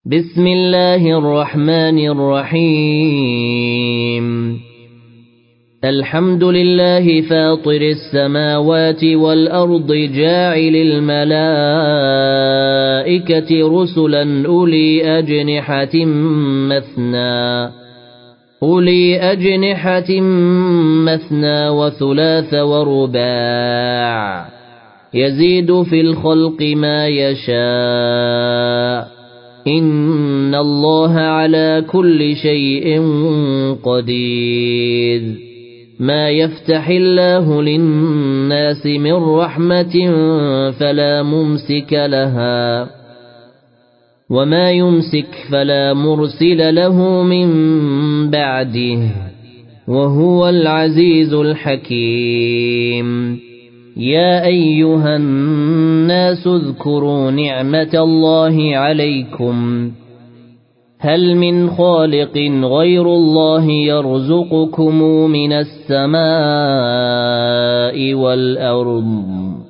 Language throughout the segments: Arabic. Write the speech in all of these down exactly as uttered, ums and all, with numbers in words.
بسم الله الرحمن الرحيم الحمد لله فاطر السماوات والأرض جاعل الملائكة رسلا أولي أجنحة مثنى أولي أجنحة مثنى وثلاث ورباع يزيد في الخلق ما يشاء إن الله على كل شيء قدير ما يفتح الله للناس من رحمة فلا ممسك لها وما يمسك فلا مرسل له من بعده وهو العزيز الحكيم يا أيها الناس اذكروا نعمة الله عليكم هل من خالق غير الله يرزقكم من السماء والأرض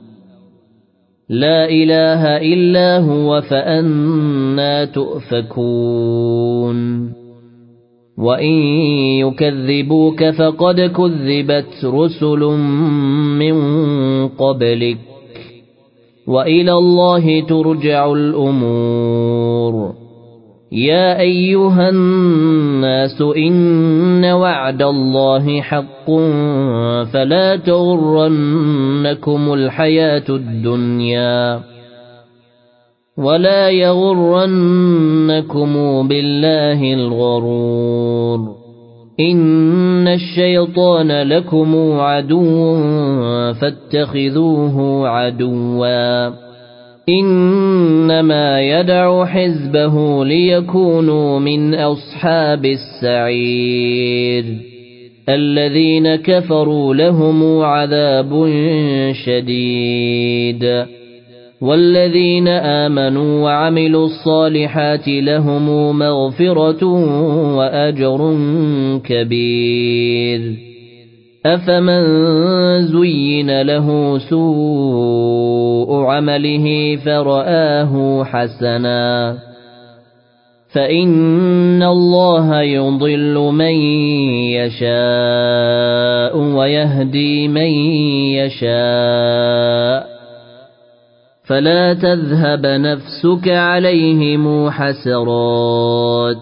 لا إله إلا هو فأنى تؤفكون وإن يكذبوك فقد كذبت رسل من قبلك وإلى الله ترجع الأمور يا أيها الناس إن وعد الله حق فلا تغرنكم الحياة الدنيا ولا يغرنكم بالله الغرور إن الشيطان لكم عدو فاتخذوه عدوا إنما يدعو حزبه ليكونوا من أصحاب السعير الذين كفروا لهم عذاب شديد والذين آمنوا وعملوا الصالحات لهم مغفرة وأجر كبير أفمن زين له سوء عمله فرآه حسنا فإن الله يضل من يشاء ويهدي من يشاء فلا تذهب نفسك عليهم حسرات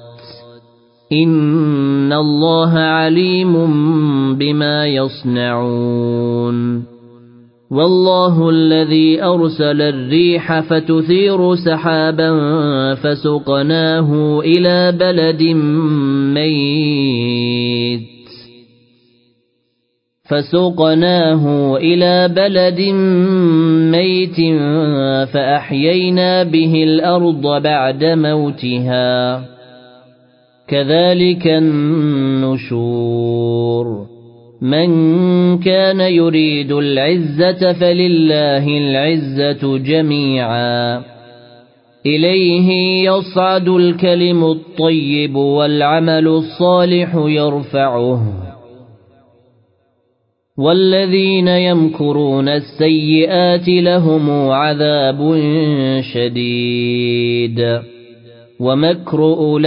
إن الله عليم بما يصنعون والله الذي أرسل الريح فتثير سحابا فسقناه إلى بلد ميت فسقناه إلى بلد ميت فأحيينا به الأرض بعد موتها كذلك النشور من كان يريد العزة فلله العزة جميعا إليه يصعد الكلم الطيب والعمل الصالح يرفعه والذين يمكرون السيئات لهم عذاب شديد ومكر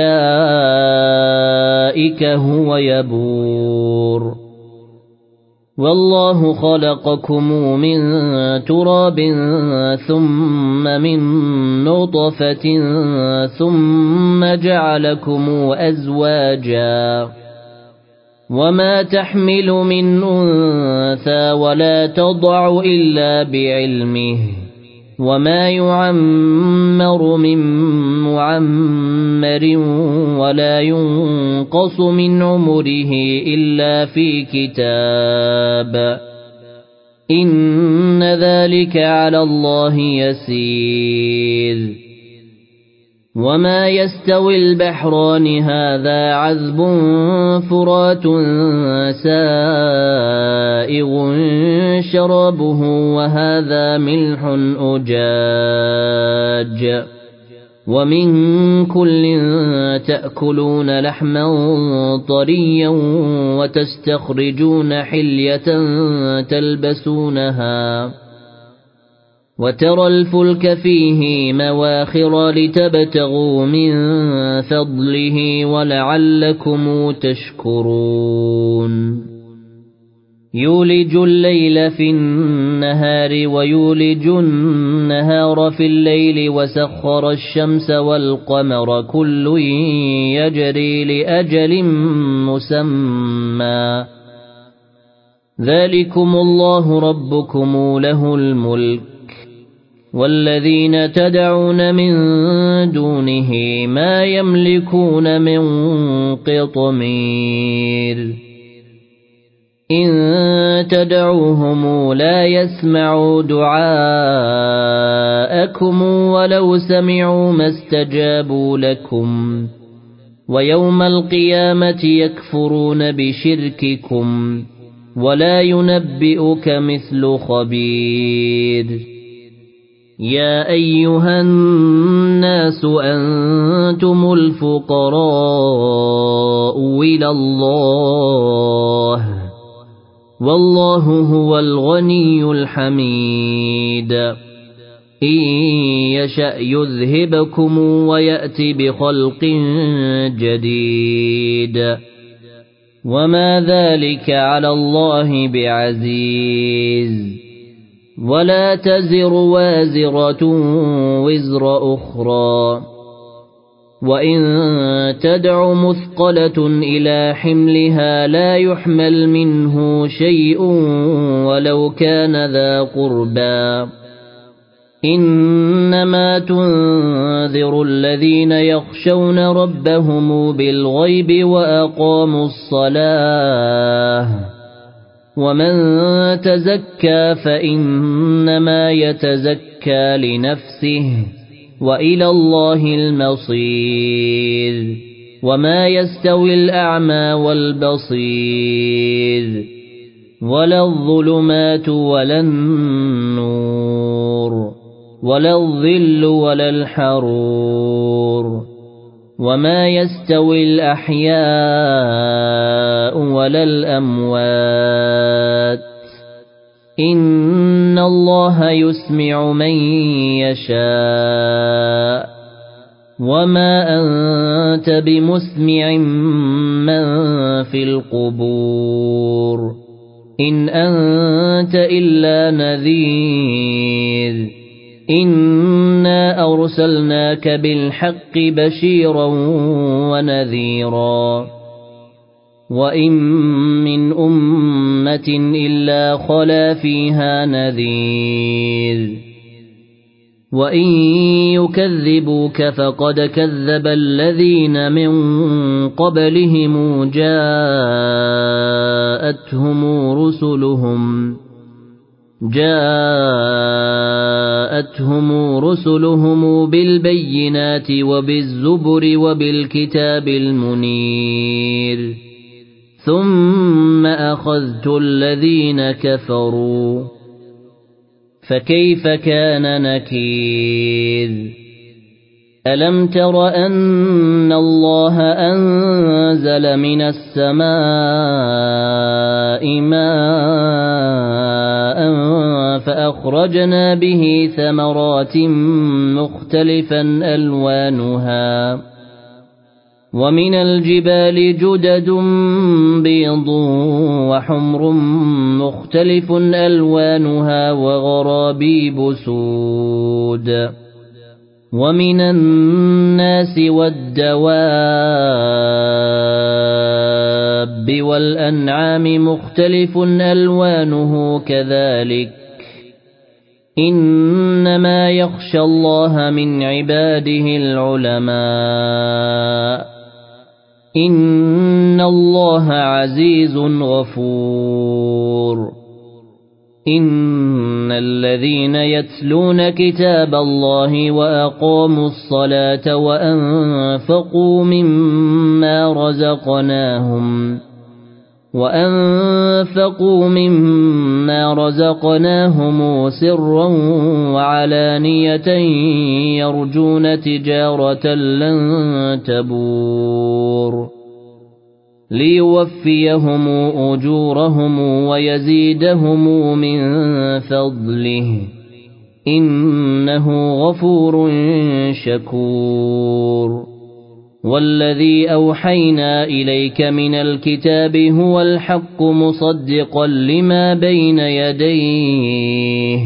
أولئك هو يبور والله خلقكم من تراب ثم من نطفة ثم جعلكم أزواجا وما تحمل من أنثى ولا تضع إلا بعلمه وما يعمر من معمر ولا ينقص من عمره إلا في كتاب إن ذلك على الله يسير وما يستوي البحران هذا عذب فرات سائغ شرابه وهذا ملح أجاج ومن كل تأكلون لحما طريا وتستخرجون حلية تلبسونها وترى الفلك فيه مواخر لتبتغوا من فضله ولعلكم تشكرون يولج الليل في النهار ويولج النهار في الليل وسخر الشمس والقمر كل يجري لأجل مسمى ذلكم الله ربكم له الملك والذين تدعون من دونه ما يملكون من قطمير إن تدعوهم لا يسمعوا دعاءكم ولو سمعوا ما استجابوا لكم ويوم القيامة يكفرون بشرككم ولا ينبئك مثل خبير يا أيها الناس أنتم الفقراء إلى الله والله هو الغني الحميد إن يشأ يذهبكم ويأتي بخلق جديد وما ذلك على الله بعزيز ولا تزر وازرة وزر أخرى وإن تدع مثقلة إلى حملها لا يحمل منه شيء ولو كان ذا قربى إنما تنذر الذين يخشون ربهم بالغيب وأقاموا الصلاة ومن تزكى فإنما يتزكى لنفسه وإلى الله المصير وما يستوي الأعمى والبصير ولا الظلمات ولا النور ولا الظل ولا الحرور وما يستوي الأحياء ولا الأموات إن الله يسمع من يشاء وما أنت بمسمع من في القبور إن أنت إلا نذير إنا أرسلناك بالحق بشيرا ونذيرا وإن من أمة إلا خلا فيها نذير وإن يكذبوك فقد كذب الذين من قبلهم جاءتهم رسلهم جاءتهم رسلهم بالبينات وبالزبر وبالكتاب المنير ثم أخذت الذين كفروا فكيف كان نكير ألم تر أن الله أنزل من السماء ماء فأخرجنا به ثمرات مختلفا ألوانها ومن الجبال جدد بيض وحمر مختلف ألوانها وغرابيب سود ومن الناس والدواب والأنعام مختلف ألوانه كذلك إنما يخشى الله من عباده العلماء إن الله عزيز غفور إن الذين يتلون كتاب الله وأقاموا الصلاة وأنفقوا مما رزقناهم وأنفقوا مما رزقناهم سرا وعلانية يرجون تجارة لن تبور ليوفيهم أجورهم ويزيدهم من فضله إنه غفور شكور والذي أوحينا إليك من الكتاب هو الحق مصدقا لما بين يديه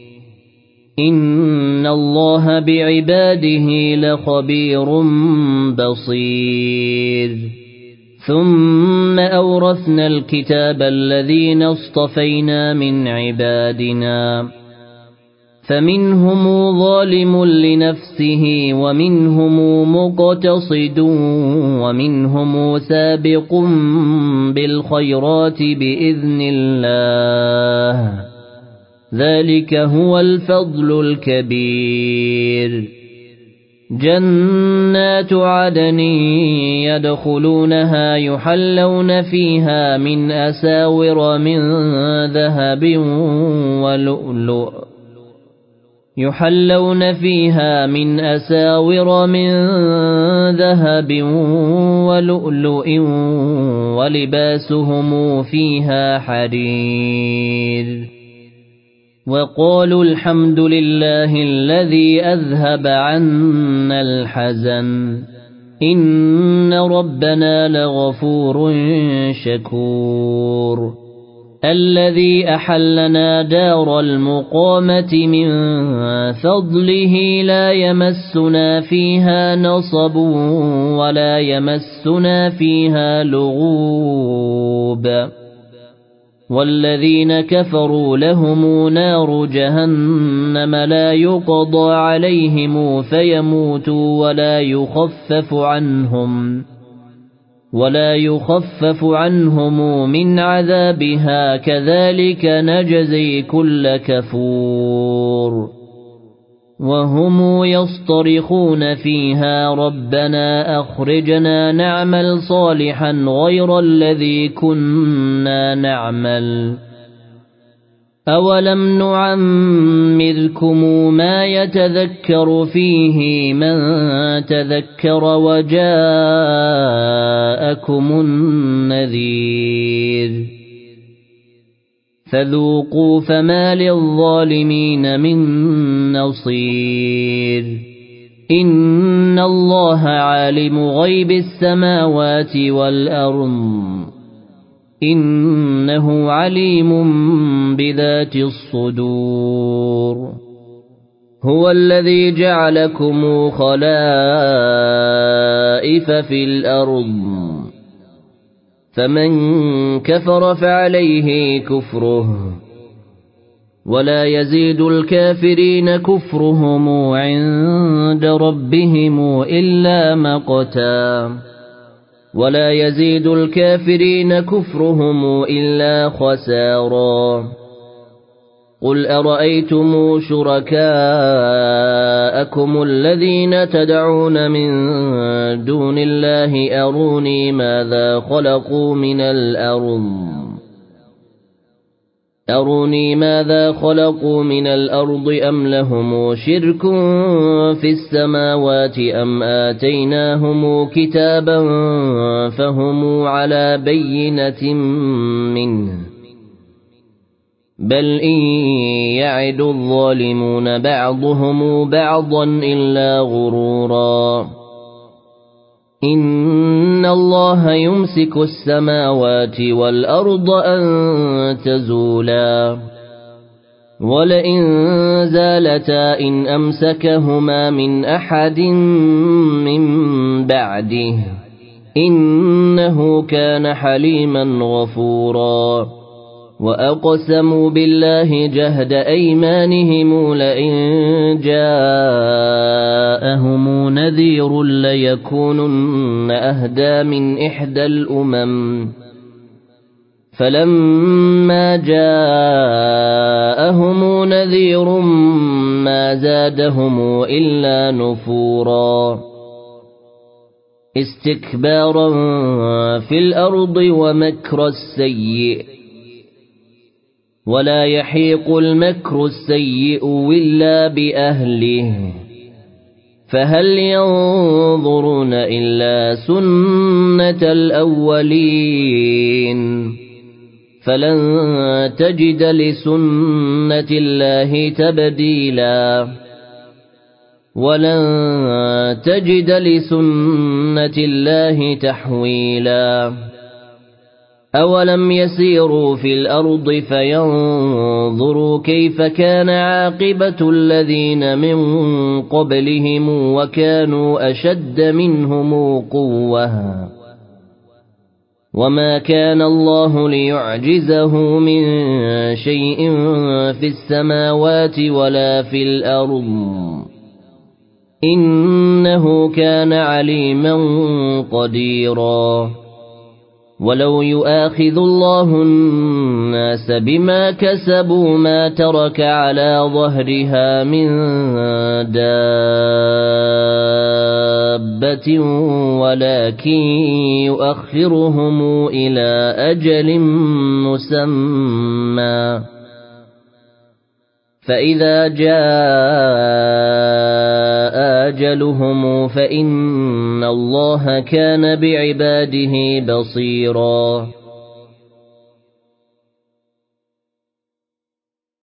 إن الله بعباده لخبير بصير ثم أورثنا الكتاب الذين اصطفينا من عبادنا فمنهم ظالم لنفسه ومنهم مقتصد ومنهم سابق بالخيرات بإذن الله ذلك هو الفضل الكبير جنات عدن يدخلونها يحلون فيها من أساور من ذهب ولؤلؤ يحلون فيها من أساور من ذهب ولؤلؤ ولباسهم فيها حرير وقالوا الحمد لله الذي أذهب عنا الحزن إن ربنا لغفور شكور الذي أحلنا دار المقامة من فضله لا يمسنا فيها نصب ولا يمسنا فيها لغوب والذين كفروا لهم نار جهنم لا يقضى عليهم فيموتوا ولا يخفف عنهم ولا يخفف عنهم من عذابها كذلك نجزي كل كفور وهم يصطرخون فيها ربنا أخرجنا نعمل صالحا غير الذي كنا نعمل أولم نعمركم ما يتذكر فيه من تذكر وجاءكم النذير فذوقوا فما للظالمين من نصير إن الله عالم غيب السماوات والأرض إنه عليم بذات الصدور هو الذي جعلكم خلائف في الأرض فمن كفر فعليه كفره ولا يزيد الكافرين كفرهم عند ربهم إلا مقتا ولا يزيد الكافرين كفرهم إلا خسارا قل أرأيتم شركاءكم الذين تدعون من دون الله أروني ماذا خلقوا من الأرض أروني ماذا خلقوا من الأرض أم لهم شرك في السماوات أم آتيناهم كتابا فهم على بينة منه بل إن يعد الظالمون بعضهم بعضا إلا غرورا إن الله يمسك السماوات والأرض أن تزولا ولئن زالتا إن أمسكهما من أحد من بعده إنه كان حليما غفورا وأقسموا بالله جهد أيمانهم لئن جاءهم نذير ليكونن أهدى من إحدى الأمم فلما جاءهم نذير ما زادهم إلا نفورا استكبارا في الأرض ومكر السيء ولا يحيق المكر السيء إلا بأهله فهل ينظرون إلا سنة الأولين فلن تجد لسنة الله تبديلا ولن تجد لسنة الله تحويلا أولم يسيروا في الأرض فينظروا كيف كان عاقبة الذين من قبلهم وكانوا أشد منهم قوة وما كان الله ليعجزه من شيء في السماوات ولا في الأرض إنه كان عليما قديرا ولو يؤاخذ الله الناس بما كسبوا ما ترك على ظهرها من دابة ولكن يؤخرهم إلى أجل مسمى فإذا جاء أجلهم فإن الله كان بعباده بصيرا